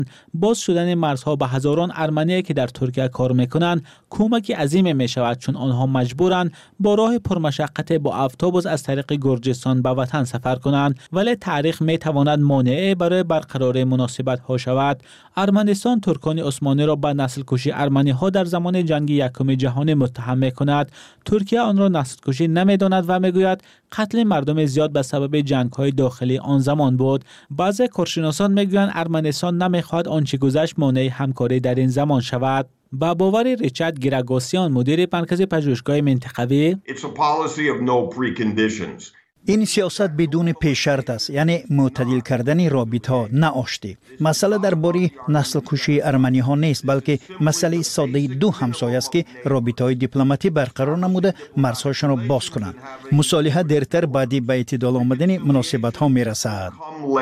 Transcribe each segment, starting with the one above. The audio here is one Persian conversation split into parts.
باز شدن مرزها به هزاران ارمنی که در ترکیه کار میکنند کمکی عظیم می شود، چون آنها مجبورند با راه پرمشقت با اتوبوس از طریق گرجستان به وطن سفر کنند، ولی تاریخ می تواند مانع برای برقراری مناسبت ها شود. ارمنستان ترکان عثمانی را به نسل کشی ارمنی ها در زمان جنگ یکم جهانی متهم می کند. ترکیه آن را نسل کشی نمی داند و می گوید قتل مردم زیاد به سبب جنگ های داخلی آن زمان بود. بعضی کارشناسان می گویند ارمنستان نمی خواهد آنچه گذشت مانع همکاری در این زمان شود. با باور ریچارد گراگوسیان، مدیر مرکز پژوهشگاه منطقوی، این سیاست بدون پیش شرط است، یعنی معتدل کردن رابطه‌ها نه آشتی. مسئله درباره نسل کشی ارمنی ها نیست، بلکه مسئله ساده دو همسایه است که رابطه‌های دیپلماتی برقرار نموده مرزهاشان را باز کنند. مصالحه دیرتر بعدی به اعتدال آمدن مناسبت ها میرسد.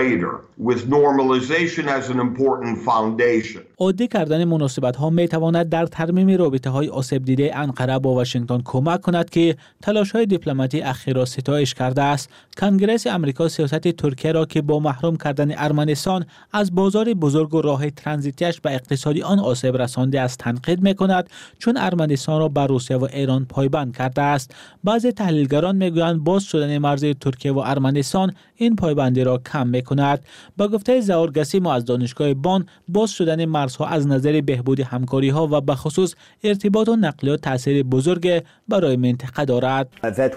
عادی کردن مناسبت ها می تواند در ترمیم رابطه های آسیب دیده انقره با واشنگتن کمک کند که تلاش های دیپلماتی اخیر را ستایش کرده است. کنگره آمریکا سیاست ترکیه را که با محروم کردن ارمنستان از بازار بزرگ و راه ترانزیتیش به اقتصادی آن آسیب رسانده است تنقید می کند، چون ارمنستان را به روسیه و ایران پایبند کرده است. بعضی تحلیلگران می گویند باز شدن مرز ترکیه و ارمنستان این پایبندی را کم می کند. با گفته ظهور گسیم از دانشگاه بان، باز شدن مرزها از نظر بهبود همکاری ها و به خصوص ارتباط و نقلیات تاثیر بزرگ برای منطقه دارد.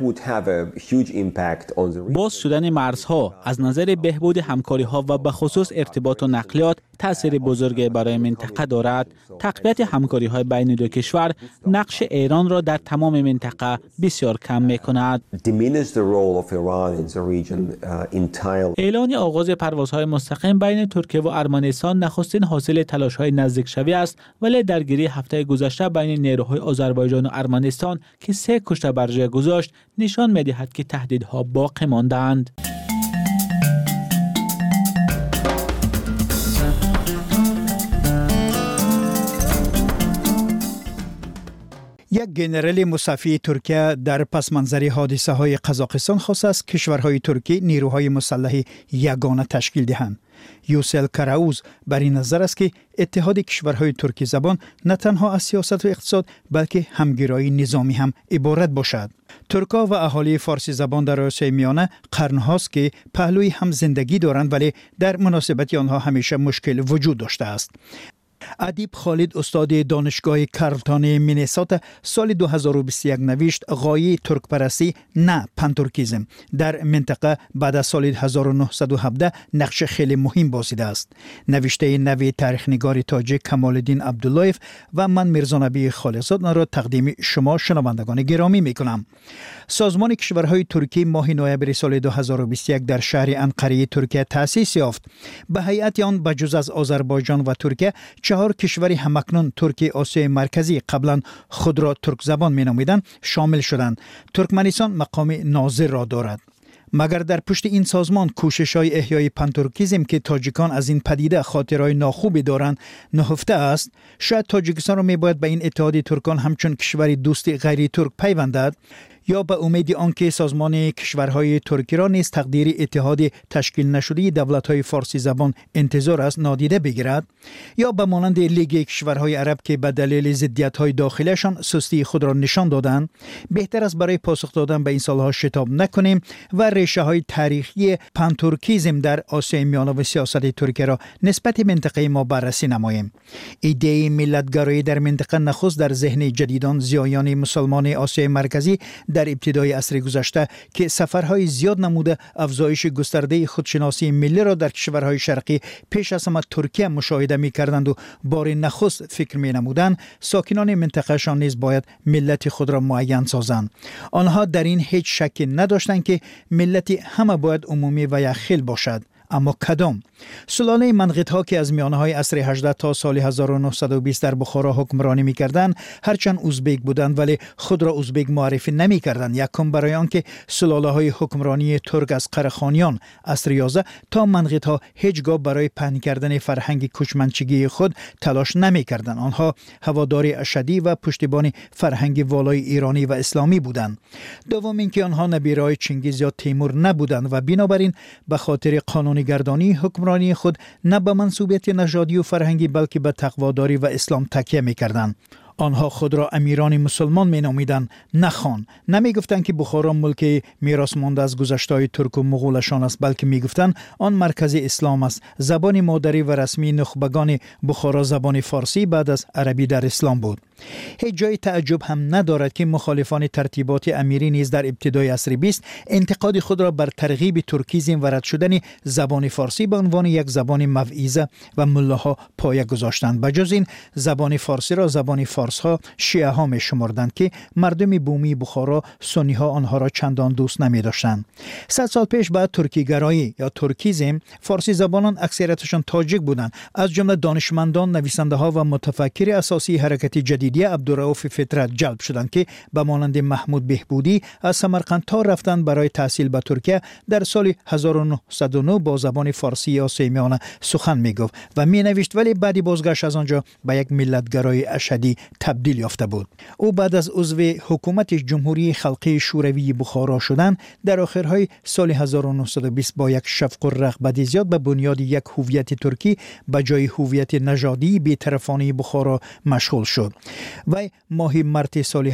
باز شدن مرزها از نظر بهبود همکاری ها و به خصوص ارتباط و نقلیات تاثیر بزرگ برای منطقه دارد. تقویت همکاری های بین دو کشور نقش ایران را در تمام منطقه بسیار کم می کند. اعلان آغاز پروازهای مستقیم بین ترکیه و ارمنستان نخستین حاصل تلاش‌های نزدیک شوی است، ولی درگیری هفته گذشته بین نیروهای آذربایجان و ارمنستان که 3 کشته بر جای گذاشت نشان می‌دهد که تهدیدها باقی مانده‌اند. یک گنرال مصافی ترکیه در پس منظر حادثه های قزاقستان خواست است کشورهای ترکی نیروهای مسلح یگانه تشکیل دهند. یوسل کراوز بر این نظر است که اتحاد کشورهای ترکی زبان نه تنها از سیاست و اقتصاد بلکه همگرایی نظامی هم عبارت باشد. ترکا و اهالی فارسی زبان در آسیای میانه قرنهاست که پهلوی هم زندگی دارند، ولی در مناسبت آنها همیشه مشکل وجود داشته است. ادیب خالد استاد دانشگاه کارلتون مینیسوتا سال 2021 نوشت غایه ترک پرستی نه پنترکیزم در منطقه بعد از سال 1917 نقش خیلی مهم بازیده است. نوشته نوی تاریخ‌نگار تاجیک کمال الدین عبداللهیف و من میرزا نبی خالصزاد را تقدیم شما شنوندگان گرامی میکنم. سازمان کشورهای ترکی ماه نوامبر سال 2021 در شهر انقره ترکیه تأسیس یافت. به هیئت آن بجز از آذربایجان و ترکیه 4 کشور همکنون ترکی آسیای مرکزی قبلا خود را ترک زبان می نامیدند شامل شدند. ترکمنستان مقام ناظر را دارد. مگر در پشت این سازمان کوشش‌های احیای پنترکیزم که تاجیکان از این پدیده خاطرهای ناخوبی دارند نهفته است؟ شاید تاجیکستان را می‌باید به این اتحاد ترکان همچون کشوری دوست غیر ترک پیوندد، یا به امید آنکه سازمان کشورهای ترکی را نیز تقدیر اتحاد تشکیل نشده دولت‌های فارسی زبان انتظار است نادیده بگیرد، یا به مانند لیگ کشورهای عرب که به دلیل ضدیت‌های داخلیشان سستی خود را نشان دادند. بهتر است برای پاسخ دادن به این سوال‌ها شتاب نکنیم و ریشه‌های تاریخی پنترکیزم در آسیای میانه و سیاست ترکیه را نسبت منطقه ما بررسی نماییم. ایده ملت‌گرایی در منطقه نخست در ذهن جدیدان زیایان مسلمان آسیای مرکزی در ابتدای عصر گذشته که سفرهای زیاد نموده افزایش گسترده خودشناسی ملی را در کشورهای شرقی پیش از همه ترکیه مشاهده می‌کردند و بار نخست فکر می‌نمودند ساکنان منطقه‌شان نیز باید ملت خود را معین سازند. آنها در این هیچ شکی نداشتند که ملت همه باید عمومی و یخیل باشد. اما کدام؟ سلاله منقطها که از میانه‌های عصر 18 تا سال 1920 در بخارا حکمرانی می‌کردند، هرچند ازبک بودند ولی خود را ازبک معرفی نمی‌کردند. یکم برای آنکه سلاله‌های حکمرانی ترک از قره‌خانیان عصر 11 تا منقطها هیچگاه برای پهن کردن فرهنگ کوچمنچگی خود تلاش نمی‌کردند. آنها هوادار اشدی و پشتیبان فرهنگ والای ایرانی و اسلامی بودند. دوم اینکه آنها نبیرای چنگیز یا تیمور نبودند و بنابراین به خاطر قانون گردانی حکمرانی خود نه به منسوبیت نژادی و فرهنگی بلکه به تقواداری و اسلام تکیه می‌کردند. آنها خود را امیران مسلمان می‌نامیدند، نه خان. نمی‌گفتند که بخارا ملک میراث مانده از گذشته‌های ترک و مغولشان است، بلکه می‌گفتند آن مرکز اسلام است. زبان مادری و رسمی نخبگان بخارا زبان فارسی بعد از عربی در اسلام بود. هیچ جای تعجب هم ندارد که مخالفان ترتیبات امیری نیز در ابتدای عصر 20 انتقاد خود را بر ترغیب ترکیزم و رد شدن زبان فارسی به عنوان یک زبان موعظه و ملاها پایه گذاشتند. بجز این زبان فارسی را زبان فارس ها شیعه ها می شمردند که مردم بومی بخارا سنی ها آنها را چندان دوست نمی داشتند. 100 سال پیش بعد ترکی گرایی یا ترکیزم فارسی زبانان اکثریتشان تاجیک بودند، از جمله دانشمندان، نویسنده ها و متفکر اساسی حرکت جدیدیه عبدالرؤوف فطرت جلب شدند که به مانند محمود بهبودی از سمرقند تا رفتن برای تحصیل به ترکیه در سال 1909 با زبان فارسی یا سیمیانه سخن می گفت و می نوشت، ولی بعدی بازگشت از آنجا به یک ملتگرای اشدی تبدیل یافته بود. او بعد از عضو حکومت جمهوری خلقی شوروی بخارا شدن در آخرهای سال 1920 با یک شفق و رغبت زیاد به بنیاد یک هویت ترکی به جای هویت نژادی بی‌طرفانه بخارا مشغول شد. و ماه مارس سال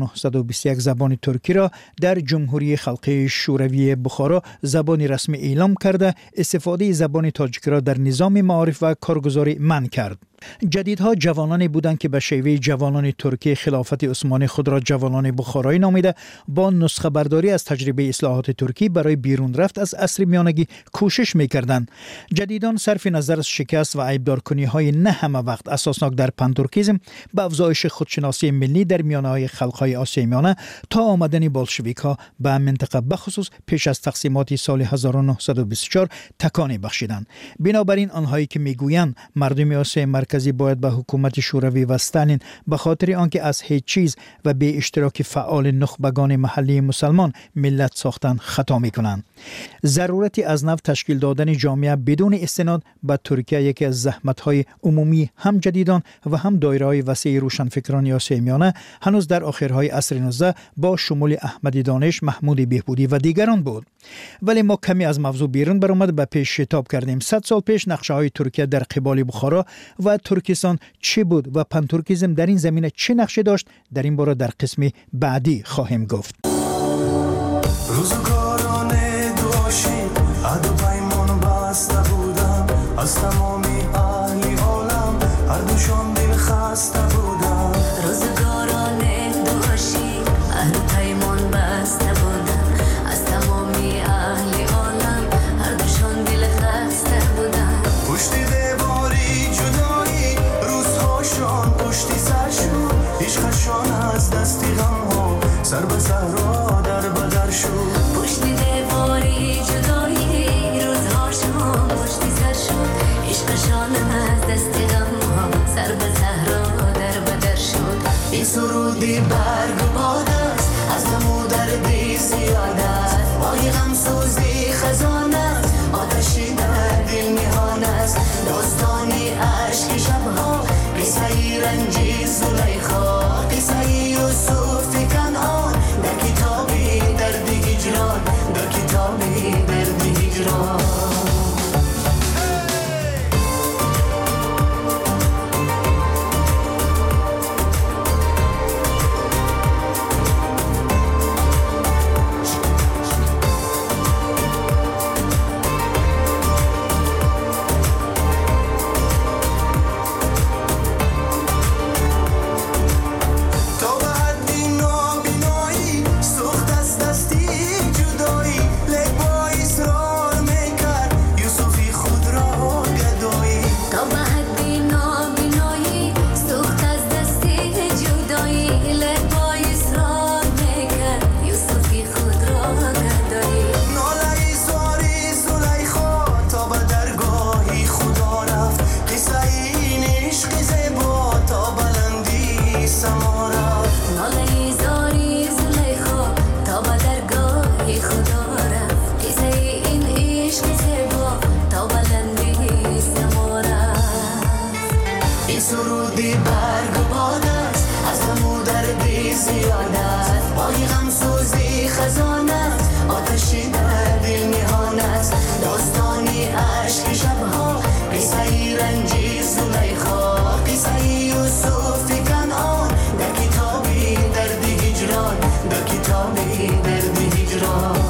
1921 زبان ترکی را در جمهوری خلقی شوروی بخارا زبان رسمی اعلام کرده، استفاده زبان تاجیک را در نظام معارف و کارگزاری منع کرد. جدیدها جوانانی بودند که به شیوه جوانان ترکی خلافت عثمانی خود را جوانان بخارایی نامیده، با نسخه برداری از تجربه اصلاحات ترکی برای بیرون رفت از عصر میانگی کوشش می‌کردند. جدیدان صرف نظر از شکست و عیبدار کنی‌های نه همه وقت اساسناک در پنترکیزم به افزایش خودشناسی ملی در میانه‌های خلق‌های آسیای میانه تا آمدن بولشویک‌ها به منطقه بخصوص پیش از تقسیمات سال 1924 تکانی بخشیدند. بنابراین آنهایی که میگویند مردم آسیای مرکزی باید به حکومت شوروی و استالین به خاطر آنکه از هیچ چیز و به اشتراک فعال نخبگان محلی مسلمان ملت ساختن خطا میکنند. ضرورتی از نو تشکیل دادن جامعه بدون استناد به ترکیه یکی از زحمت‌های عمومی هم جدیدان و هم دایره‌های وسیع روشنفکران آسیای میانه هنوز در آخرهای عصر 19 با شمول احمدی دانش، محمود بهبودی و دیگران بود. ولی ما کمی از موضوع بیرون برآمد به پیش شتاب کردیم. 100 سال پیش نقشه‌های ترکیه در قبال بخارا و ترکستان چه بود و پنترکیزم در این زمینه چه نقشه داشت، در این باره در قسم بعدی خواهیم گفت. روزگاران دوشی عهد و پیمان بسته بودم، از تمامی اهل عالم هر دوشان دل خسته بودم. روزگاران دوشی عهد و پیمان بسته بودم، از تمامی اهل عالم هر دوشان دل خسته بودم. پشت دیواری جدایی روزهاشان پشتی سر شد، عشقشان از دستی غم ها سر به صحرا در بدر شد. پشت دیواری جدایی روزهاشان پشتی سر شد، عشقشان از دستی غم ها سر به صحرا در بدر شد. این سرودی برگ و باد است، از غم و دردی زیاد است، ماهی غم سوزی خزان است، آتشی در دل نهان است. داستانی عشق شبها، قصه رنجی زلیخا، قصه یوسف کنعان، در کتابی درد هجران، در کتابی درد هجران. این سرودی برگ و باد است، از غم و دردی زیاد است. بای غم سوزی خزان است، آتشی در دل نهان است. داستانی عشق شبها، قصه رنجی زلیخا، قصه یوسف کنعان، در کتابی درد هجران، در کتابی درد هجران.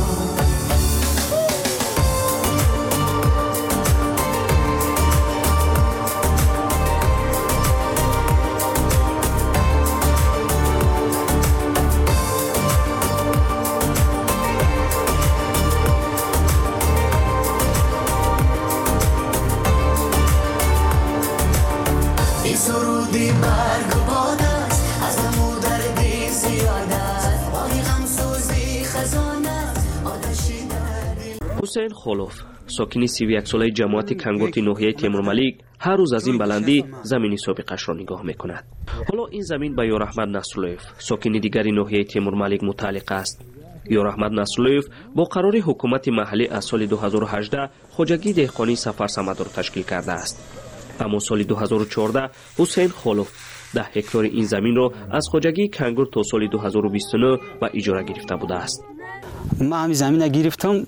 سرودی برگ و باد است، از غم و دردی زیاد است. بای غم سوزی خزان است، آتشی در دل. حسین خولوف، ساکن 31 ساله جماعت کنگوت ناحیه تیمورملیک، هر روز از این بلندی زمین سابقش را نگاه میکند. حالا این زمین به یاراحمد نصراللویف، ساکن دیگری ناحیه تیمورملیک متعلق است. یاراحمد نصراللویف با قرار حکومت محلی از سال 2018 خوجگی دهقانی سفر سمد را تشکیل کرده است. اما سال 2014 حسین خولوف 10 هکتار این زمین را از خوجگی کنگور تا سال 2029 به اجاره گرفته بوده است. من همین زمین را گرفتم،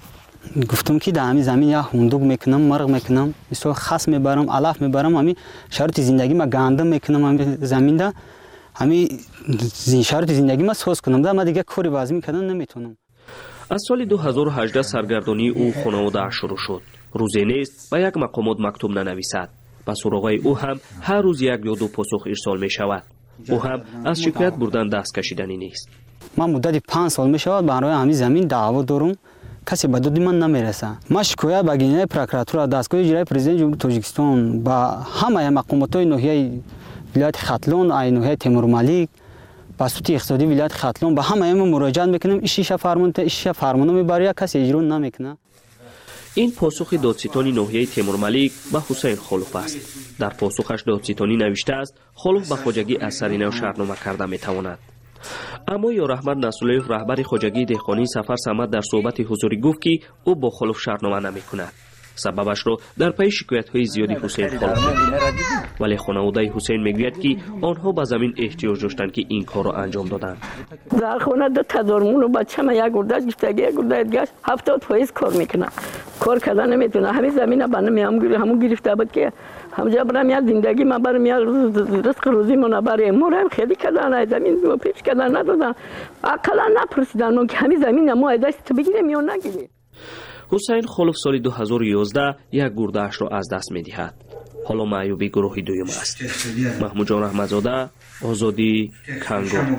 گفتم که در همین زمین یا هندوق میکنم، مرغ میکنم، مثلا خس میبرم، علف میبرم، همین شرط زندگی ما گنده میکنم. همین زمین دا همین شرط زندگی ما ساز کنم، دا من دیگه کاری بازی کردن نمیتونم. از سال 2018 سرگردانی او خانواده شروع شد. روزی نیست به یک مقامات مکتوب ننویسد. به سراغ او هم هر روز یک یا دو پاسخ ارسال می شود. او هم از شکایت بردن دست کشیدنی نیست. من مدت 5 سال می شود برای همین زمین دعوا دارم، کسی به داد من نمیرسه. من شکایت به گینه پروکراتور دستگاه اجرایی پرزیدنت جمهوری تاجیکستان با همه مقامات ناحیه ولایت ختلون، ناحیه تیمورملیک، بسیط اقتصادی ولایت ختلون به همه مراجعه میکنم. ایش فرمان میبره، کسی اجرا نمیکنه. این پاسخ دادستانی ناحیه تیمورملیک به حسین خولوف است. در پاسخش دادستانی نوشته است خولوف به خوجگی از سر نو شرطنامه کرده میتواند. اما یاراحمد نصراللویف رهبر خوجگی دهقانی سفر سمد در صحبت حضوری گفت که او با خولوف شرطنامه نمیکند. سببش را در پی شکایت‌های زیادی حسین خولوف میگوید. ولی خانواده حسین میگوید که آنها به زمین احتیاج داشتند که این کار را انجام دادند. در خانه 2000 مون بچه‌م یک گرده گفتگی یک گرده گشت 70% کار میکنه. کار کردن نمیتونه. همین زمین بنده همون گرفته بود که همجا برام یاد زندگی ما برام یاد رزق روزی من برای مورم خیلی کردن زمین رو پیش کردن ندادن. عقلا نپرسیدن که همین زمین ما ازش بگیریم یا نگیریم. حسین خولوف سال 2011 یک گرده‌اش را از دست می‌دهد. حالا معیوبی گروه دوم است. محمود جان احمدزاده، آزادی، کنگور.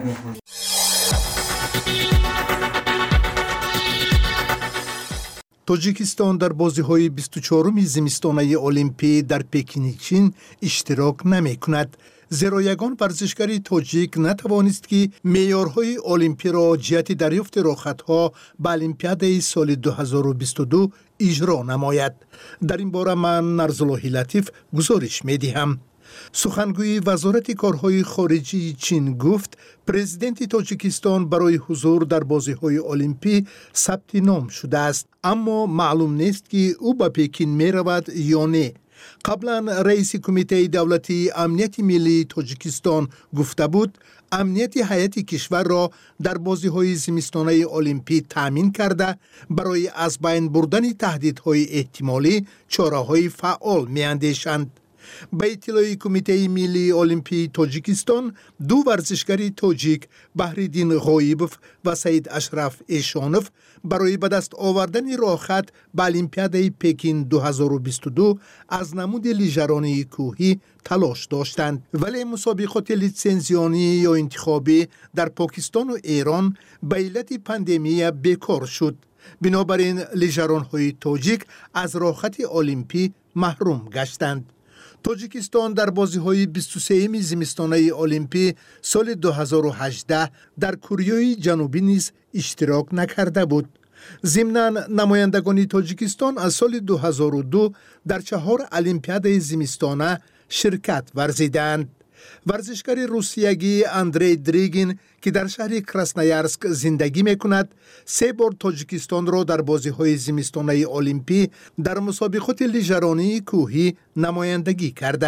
تاجیکستان در بازی‌های 24 زمستانه المپی در پکین چین اشتراک نمی‌کند. زیرا یگان ورزشکاری تاجیک نتوانست که معیارهای المپی را جهت دریافت راحت‌ها به المپیاد سال 2022 اجرا نماید. در این باره من نرزاللهی لطیف گزارش می‌دهم. سخنگوی وزارت کارهای خارجی چین گفت پرزیدنت تاجیکستان برای حضور در بازی‌های المپی ثبت نام شده است، اما معلوم نیست که او به پکین می‌رود یا نه. قبلا رئیس کمیته دولتی امنیت ملی تاجیکستان گفته بود امنیت هیئت کشور را در بازی‌های زمستانه المپی تامین کرده برای از بین بردن تهدیدهای احتمالی چاره‌های فعال می‌اندیشند. به اطلاع کمیته ملی المپی تاجیکستان، دو ورزشکار تاجیک بهرالدین غایبوف و سید اشرف ایشانوف برای به دست آوردن راحت به المپیاد پکین 2022 از نمود لیژرانی کوهی تلاش داشتند، ولی مسابقات لیسنزیانی یا انتخابی در پاکستان و ایران به علت پاندمی بیکار شد. بنابراین لیژران‌های تاجیک از راحت المپی محروم گشتند. تاجیکستان در بازی‌های 23 زمستانه المپی سال 2018 در کره جنوبی نیز اشتراک نکرده بود. ضمناً نمایندگان تاجیکستان از سال 2002 در 4 المپیاد زمستانه شرکت ورزیدند. ورزشکار روسیگی اندری دریگین که در شهر کراسنایارسک زندگی می‌کند، 3 بار تاجیکستان را در بازی‌های زمستانه المپی در مسابقات لیژرانی کوهی نمایندگی کرده است.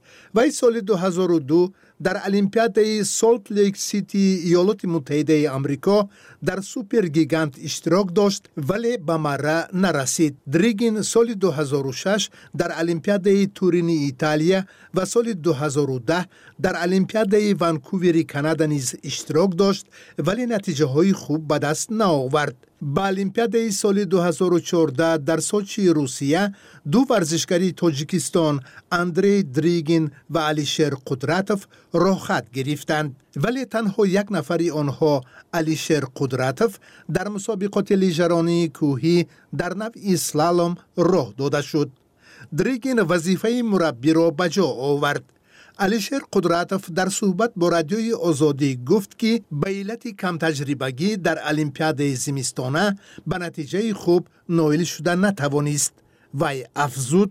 وی سال 2002 در المپیاد سالت لیک سیتی ایالات متحده آمریکا در سوپر گیگانت اشتراک داشت ولی به مره نرسید. دریگین سال 2006 در المپیاد تورین ایتالیا و سال 2010 در المپیاد ونکوور کانادا نیز اشتراک داشت ولی نتیجه های خوب به دست نآورد. با المپیاد سال 2014 در سوچی روسیه دو ورزشکاری تاجیکستان اندری دریگین و علیشیر قدرتوف راه خط گرفتند ولی تنها یک نفری آنها علیشیر قدرتوف در مسابقات لیژرانی کوهی در نوع اسلالوم راه داده شد. دریگین وظیفه مربی را به جا آورد. علیشیر قدرتوف در صحبت با رادیوی آزادی گفت که به علت کم تجربگی در المپیاد زمستانه به نتیجه خوب نائل شده نتوانست. وی افزود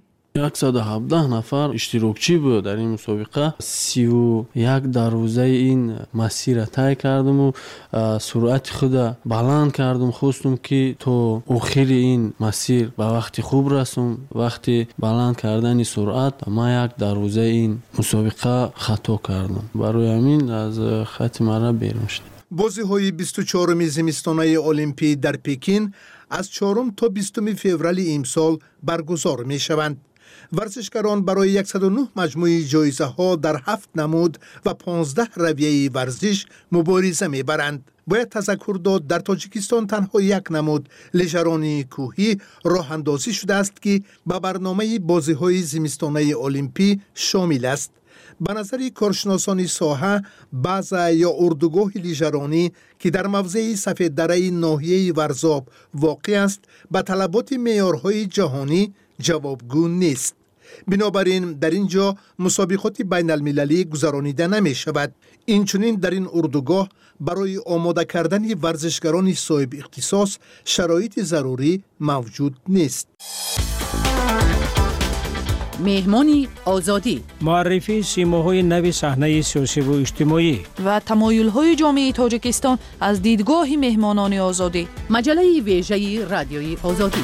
117 نفر اشتراکچی بود در این مسابقه. 31 در روزه این مسیر را طی کردم و سرعت خود بلند کردم. خواستم که تا آخر این مسیر به وقت خوب رسم. وقتی بلند کردن سرعت ما یک در روزه این مسابقه خطا کردم. برای همین از خط مرا بیرون شدم. بازی‌های 24 زمستانه المپی در پکین از 4 تا 20 فوریه امسال برگزار می‌شوند. ورزشکاران برای 109 مجموعه جایزه ها در 7 نمود و 15 رویه ورزش مبارزه میبرند. باید تذکر داد در تاجیکستان تنها یک نمود لیژرانی کوهی راه اندازی شده است که به برنامه بازی‌های زمستانه المپی شامل است. به نظر کارشناسان ساحه بعض یا اردوگاه لیژرانی که در موضع سفید دره ناحیه ورزاب واقع است به طلبات معیارهای جهانی جوابگو نیست. بنابراین در اینجا مسابقات بین المللی گذرانیده نمی شود. اینچنین در این اردوگاه برای آماده کردن ورزشکاران صاحب اختصاص شرایط ضروری موجود نیست. مهمانی آزادی، معرفی سیماهای نو صحنه سیاسی و اجتماعی و تمایل‌های جامعه تاجیکستان از دیدگاه مهمانان آزادی. مجله ویژه رادیوی آزادی.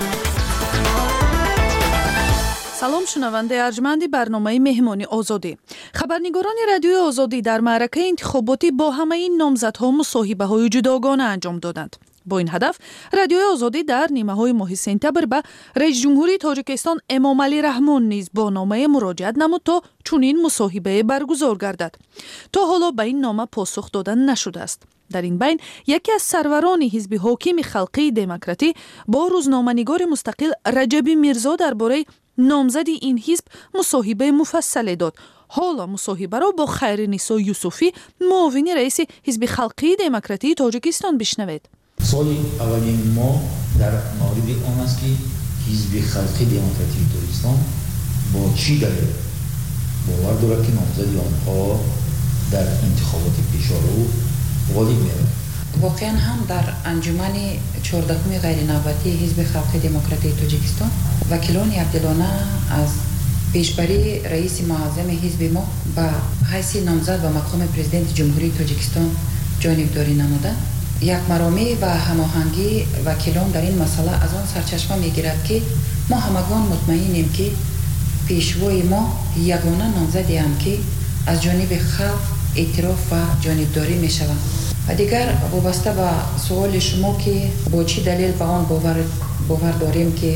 سلام شنونده ارجمند برنامه مهمانی آزادی. خبرنگاران رادیوی آزادی در معرکه انتخاباتی با همه این نامزدها مصاحبه‌های جداگانه انجام دادند. با این هدف رادیوی آزادی در نیمه‌های ماه سپتامبر به رئیس جمهوری تاجیکستان امامعلی رحمان نیز با نامه مراجعت نمود تا چنین مصاحبه برگزار گردد. تا حالا به این نامه پاسخ داده نشده است. در این بین یکی از سروران حزب حاکم خلقی دموکراتی با روزنامه‌نگار مستقل رجبی میرزا درباره نامزدی این حزب مصاحبه مفصل داد. حالا مصاحبه را با خیرنسا یوسفی معاون رئیس حزب خلقی دموکراتی تاجیکستان بشنوید. سالی اولین ما در مورد آن است که حزب خلقی دموکراتی تاجیکستان با چی دلیل باور دارد که نامزد آنها در انتخابات پیشرو غالب می‌آید. واقعا هم در انجمن 14 غیرنوبتی حزب خلقی دموکراتی تاجیکستان وکیلان عبدالانه از پیشبری رئیس معظم حزب ما به حیث نامزد و مقام پرزیدنت جمهوری تاجیکستان جانبداری نموده. یک مرامی و هماهنگی وکیلان در این مسئله از آن سرچشمه میگیرد که ما همگان مطمئنیم که پیشوای ما یگانه نامزدی هم که از جانب خلق اعتراف و جانبداری می شود. و دیگر وابسته به سوال شما که با چی دلیل به آن باور داریم که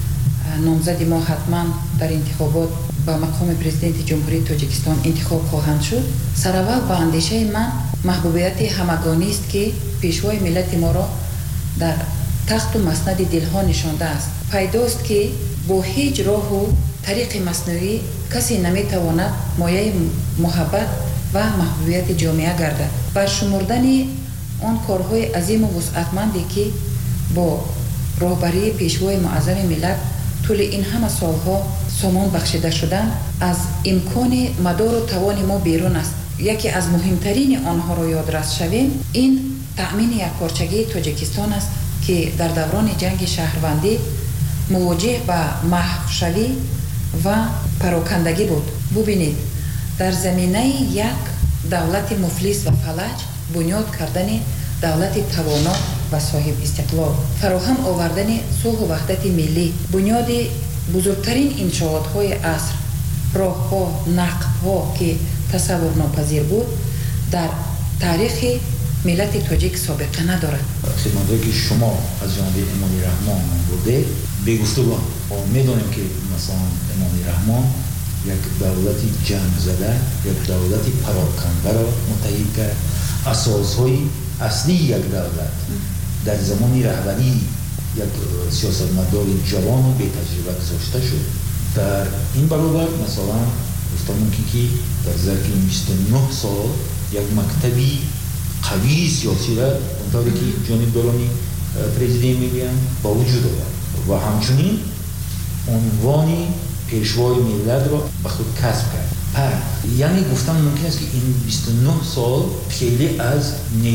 نامزد ما حتما در انتخابات با مقام پرزیدنت جمهوری تاجیکستان انتخاب خواهند شد. سراول با اندیشه من محبوبیت همگانی است که پیشوای ملت ما را در تخت و مسند دلها نشانده است. پیداست که با هیچ راه و طریق مصنوعی کسی نمیتواند مایه محبت و محبوبیت جامعه گردد. برشمردن آن کارهای عظیم و وسعتمندی که با راهبری پیشوای معظم ملت طول این همه سالها سامان بخشیده شدن از امکان مدار و توان ما بیرون است. یکی از مهمترین آنها را یادرس شویم این تأمین یکپارچگی تاجیکستان است که در دوران جنگ شهروندی مواجه به محوشوی و پراکندگی بود. ببینید در زمینه یک دولت مفلس و فلج بنیاد کردن دولت توانا و صاحب استقلال، فراهم آوردن صلح و وحدت ملی، بنیاد بزرگترین انشاءات‌های عصر راه‌ها نقب‌ها که تصور ناپذیر بود در تاریخ ملت تاجیک سابقه ندارد. خدماتی که شما از جانب امامی رحمان بوده به گفتگو میدونیم که مثلا امامی رحمان یک دولتی جنگ زده، یک دولتی پراکنده را متحد کرد. اساسهای اصلی یک دولت در زمان رهبری یک سیاستمدار جوان و به تجربه گذاشته شد. در این برابر مثلا گفتم ممکن که در ظرف 29 سال یک مکتبی قوی سیاسی را اونطوری که جانب دولانی پرزیدنت میگن با وجود آورد و همچنین عنوانی پیشوای ملت را به خود کسب کرد. یعنی گفتم ممکن است که این 29 سال خیلی از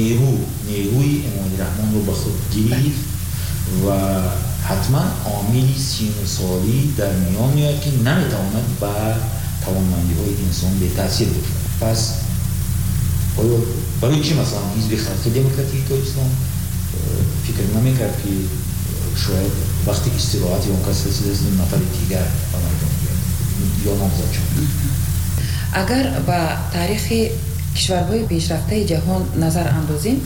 نیروی امامی رحمان رو به خود گرفت و حتما عامل 39 سالی در میان میاد که نمیتواند به توانمندی های انسان به تاثیر بگذارد. پس برای چی مثلا حزب خلق دموکراتیک تاجیکستان فکر نمیکرد که شاید وقتی استراحتی اون کس رسیده است نفر دیگر آمریکا بیاد یا نامزد شد. اگر به تاریخ کشورهای پیشرفته جهان نظر اندازیم،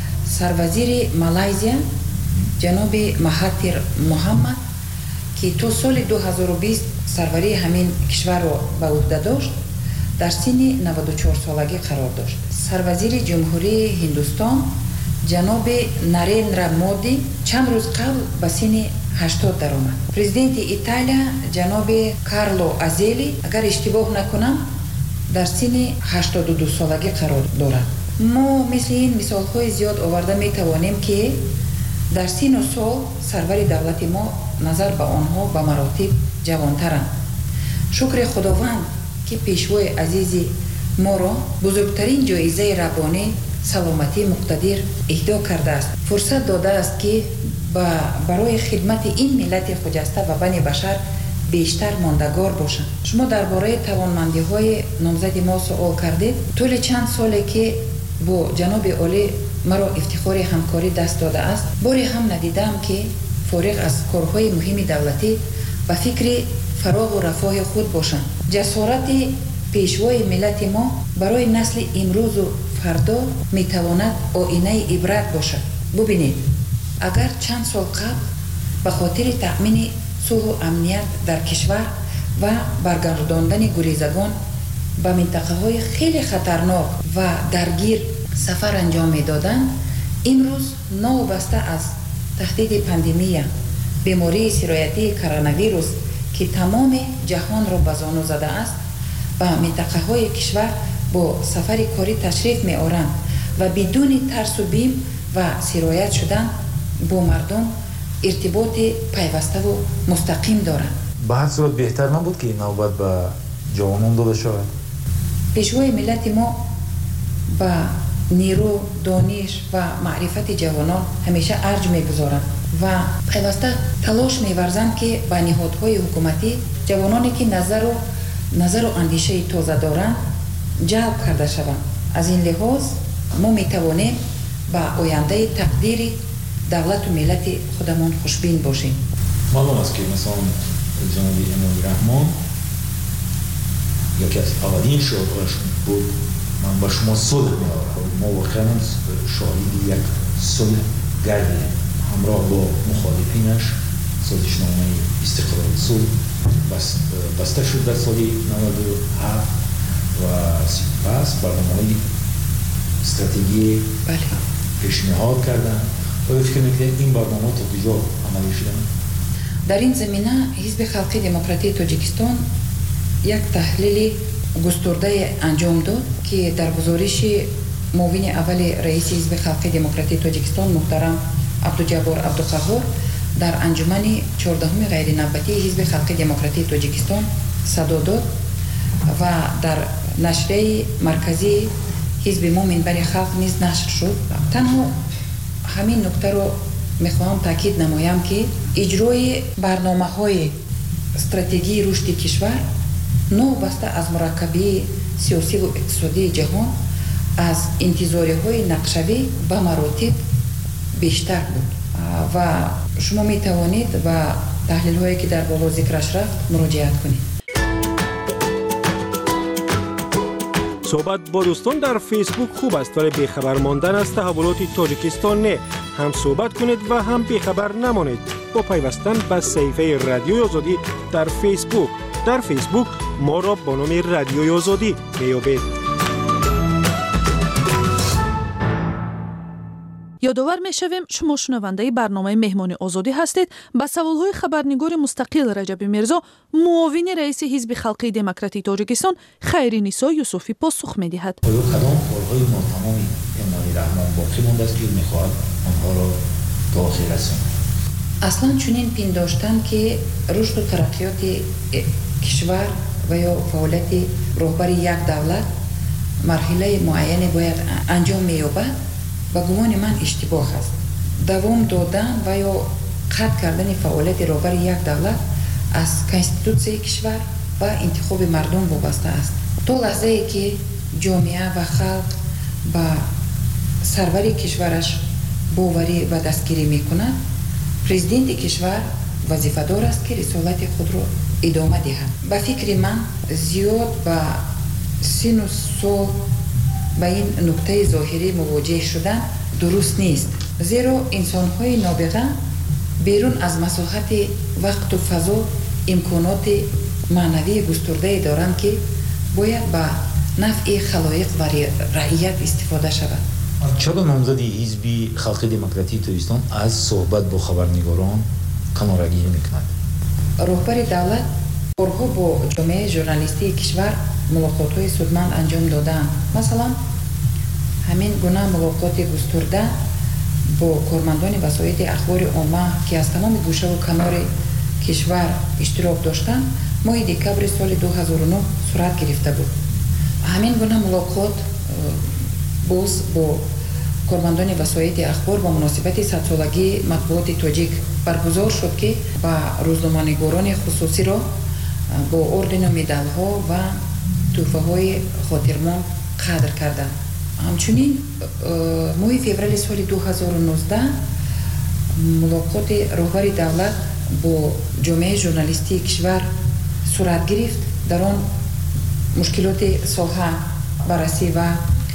سروزیر مالایزیا جناب مهاتیر محمد که تا سال 2020 سروری همین کشور را به عهده داشت در سن 94 سالگی قرار داشت. سروزیر جمهوری هندوستان جناب نریندرا مودی چند روز قبل به سن 80 درآمد. پرزیدنت ایتالیا جناب کارلو ازلی اگر اشتباه نکنم در سن 82 سالگی قرار دارد. ما مثل این مثال‌های زیاد آورده می‌توانیم که در سن و سال سرور دولت ما نظر به آنها به مراتب جوان‌ترند. شکر خداوند که پیشوای عزیز ما را بزرگترین جایزه ربانی سلامتی مقتدر اهدا کرده است. فرصت داده است که برای خدمت این ملت خجسته و بنی بشر بیشتر ماندگار باشند. شما درباره توانمندی‌های نامزد ما سوال کردید. طول چند ساله که با جناب عالی مرا افتخار همکاری دست داده است، باری هم ندیدم که فارغ از کارهای مهم دولتی به فکر فراغ و رفاه خود باشند. جسارت پیشوای ملت ما برای نسل امروز و فردا میتواند آینه عبرت باشد. ببینید، اگر چند سال قبل به خاطر تأمین صلح و امنیت در کشور و برگرداندن گریزگان به منطقه‌های خیلی خطرناک و درگیر سفر انجام می‌دادند، امروز نوبسته از تهدید پاندمی بیماری سرایتی کرونا ویروس که تمام جهان را به زانو زده است، به منطقه‌های کشور با سفر کاری تشریف می‌آورند و بدون ترس و بیم و سرایت شدن با مردم ارتباط پیوسته و مستقیم دارند. به هر صورت بهتر نبود که این نوبت به جوانان داده شود. پیشوای ملت ما به نیرو، دانش و معرفت جوانان همیشه ارج می‌گذارند و پیوسته تلاش می‌ورزند که به نهادهای حکومتی جوانانی که نظر و اندیشه تازه دارند جلب کرده شوند. از این لحاظ ما می‌توانیم به آینده تقدیر دولت و ملت خودمان خوشبین باشیم. معلوم است که مثلا جناب امامی رحمان یکی از اولین شعارهایشون بود من با شما صلح می‌آورم. ما واقعا شاهد یک صلح گردی همراه با مخالفینش سازشنامه استقلال صلح بسته شد در سال 97 و سپس برنامه‌های استراتژی پیشنهاد کردن و فکر می‌کنید این برنامه تا کجا عملی شدن؟ در این زمینه حزب خلق دموکراتیک تاجیکستان یک تحلیل گسترده انجام داد که در گزارش معاون اول رئیس حزب خلق دموکراتیک تاجیکستان محترم عبدالجبار عبدالقهار در انجمن 14 غیر نوبتی حزب خلق دموکراتیک تاجیکستان صدا داد و در نشریه مرکزی حزب ما منبر خلق نیز نشر شد. تنها همین نکته رو میخواهم تاکید نمایم که اجرای برنامه‌های استراتژی رشد کشور نوبسته از مرکبی سیاسی و اقتصادی جهان از انتظارهای نقشه‌ای به مراتب بیشتر بود و شما می توانید و تحلیل هایی که در بالا ذکرش رفت مراجعت کنید. صحبت با دوستان در فیسبوک خوب است ولی بیخبر ماندن از تحولات تاجیکستان نه. هم صحبت کنید و هم بیخبر نمانید با پیوستن به صفحه رادیوی آزادی در فیسبوک. در فیسبوک ما را با نام رادیوی آزادی میابید. یادآور می‌شویم شما شنونده برنامه مهمان آزادی هستید. با سوال‌های خبرنگار مستقل رجب میرزا، معاون رئیس حزب خلقی دموکراتیک تاجیکستان خیرنیسا یوسفی پاسخ می‌دهد. کدام کارهای ناتمامی امام رحمان باقی مانده است که می‌خواهد آنها را به آخر رساند؟ اصلا چنین پنداشتن که رشد و ترقیات کشور و یا فعالیت رهبر یک دولت مرحله معینی باید انجام می‌یابد و گمان من اشتباه است. دوام دادن و یا قطع کردن فعالیت رهبر یک دولت از کنستیتوسیای کشور و انتخاب مردم وابسته است. تا لحظه ای که جامعه و خلق با سروری کشورش باوری و دستگیری میکند، پرزیدنت کشور وظیفه‌دار است که رسالت خود را ادامه دهد. به فکر من زیاد با سن و سال با این نقطه ظاهری مواجه شدن درست نیست، زیرا انسان‌های نابغه بیرون از مساحت وقت و فضا امکانات معنوی گسترده دارند که باید به نفع خلایق و رعیت استفاده شود. چرا نامزدی حزب خلقی دموکراتیک تاجیکستان از صحبت با خبرنگاران کنارگیری میکند؟ رهبر دولت بارها با جامعه ژورنالیستی کشور ملاقات‌های سودمند انجام دادند. مثلا همین گونه ملاقات گسترده با کارمندان وسایل اخبار عامه که از تمام گوشه و کنار کشور اشتراک داشتند ماه دکبر سال 2009 صورت گرفته بود. همین گونه ملاقات باز با کارمندان وسایل اخبار با مناسبت 100 سالگی مطبوعات تاجیک برگزار شد که با روزنامه‌نگاران خصوصی را با اردن و مدال‌ها و تحفه‌های خاطرمند قدر کردند. همچنین ماه فوریه سال 2019 ملاقات رهبر دولت با جامعه ژورنالیستی کشور صورت گرفت. در آن مشکلات ساحه بررسی و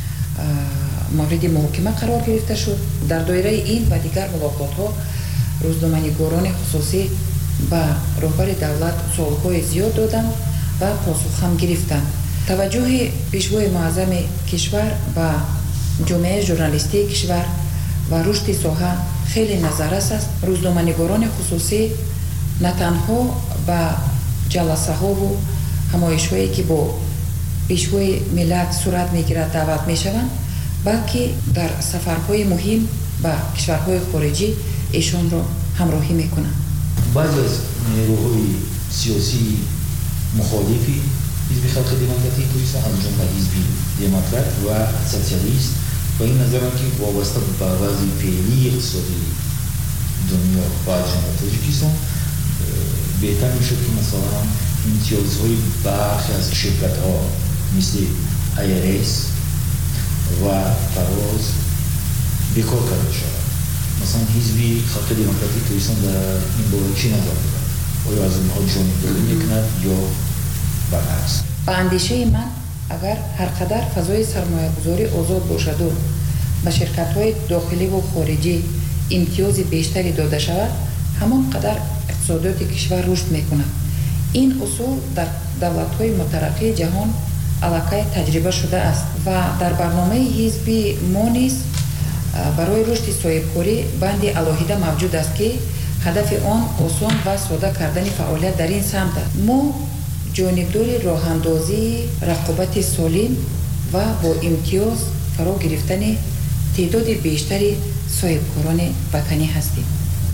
مورد محاکمه قرار گرفته شد. در دایره این و دیگر ملاقات‌ها روزنامه‌نگاران خصوصی با رهبر دولت سوال‌های زیاد دادند و پاسخ هم گرفتند. توجه پیشوای معظم کشور با جامعه ژورنالیستی کشور و رشد ساحه خیلی نظررس است. روزنامه‌نگاران خصوصی نه تنها با جلسه‌ها و همایش‌هایی که با پیشوای ملت صورت می‌گیرد دعوت می‌شوند، بلکه در سفرهای مهم با کشورهای خارجی ایشان را همراهی می‌کنند. بعضی از نیروهای سیاسی مخالفی حزب خلقی دموکراتیک تاجیکستان از جمله حزب دموکرات و سوسیالیست با این نظرند که وابسته به وضع فعلی اقتصادی دنیا و جمهوری تاجیکستان بهتر میشد که مثلا امتیازهای برخی از شرکت‌ها مثل IRS و فراز بیکار کرده شود. مثلا حزب خلقی دموکراتیک تاجیکستان در این باره چی نظر دارد؟ آیا از اونها جانبداری میکند یا برعکس؟ با اندیشه من اگر هر قدر فضای سرمایه‌گذاری آزاد باشد و به شرکت‌های داخلی و خارجی امتیاز بیشتری داده شود، همان قدر اقتصادات کشور رشد می‌کند. این اصول در دولت‌های مترقی جهان علاقه تجربه شده است و در برنامه حزب ما نیز برای رشد صاحبکاری بندی علاهیده موجود است که هدف آن آسان و ساده کردن فعالیت در این سمت است. ما جانبدار راه‌اندازی رقابت سالم و با امتیاز فرا گرفتن تعداد بیشتری صاحبکاران وطنی هستیم.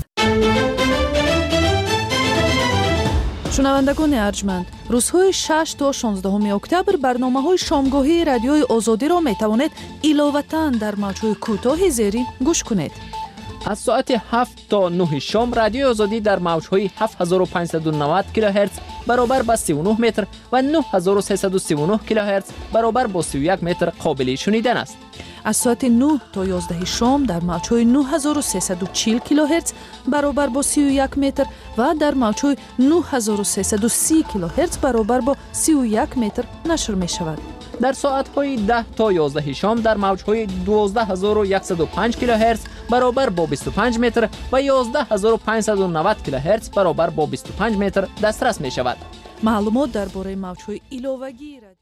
شنوندگان ارجمند، روزهای 6 تا 16 اکتبر برنامه‌های شامگاهی رادیوی آزادی را می‌توانید علاوه‌اً در موج‌های کوتاه زیرین گوش کنید. از ساعت 7 تا 9 شام رادیوی آزادی در موج‌های 7590 کیلوهرتز برابر با 39 متر و 9339 کیلوهرتز برابر با 31 متر قابل شنیدن است. аз соати 9 то 11 шом дар мавҷҳои 9340 килоҳерц баробар бо 31 метр ва дар мавҷҳои 9330 килоҳерц баробар бо 31 метр нашр мешавад. дар соатҳои 10 то 11 шом дар мавҷҳои 12105 килоҳерц баробар бо 25 метр ва 11590 килоҳерц баробар бо 25 метр дастрас мешавад. маълумот дар бораи мавҷҳои иловагии